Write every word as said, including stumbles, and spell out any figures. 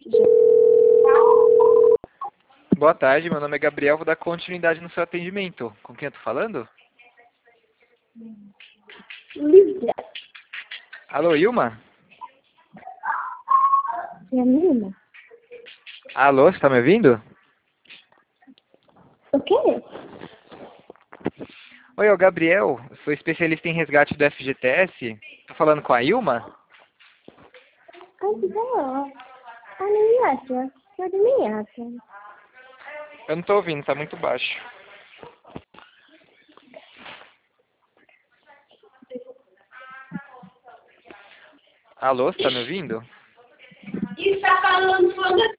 Boa tarde, meu nome é Gabriel, vou dar continuidade no seu atendimento. Com quem eu tô falando? Lívia. Alô, Ilma? É a menina? Alô, você tá me ouvindo? O quê? Oi, é o Gabriel, eu sou especialista em resgate do F G T S. Tô falando com a Ilma? Antes dela. A minha Eu de minha Eu não tô ouvindo, tá muito baixo. Alô, você tá me ouvindo? Está falando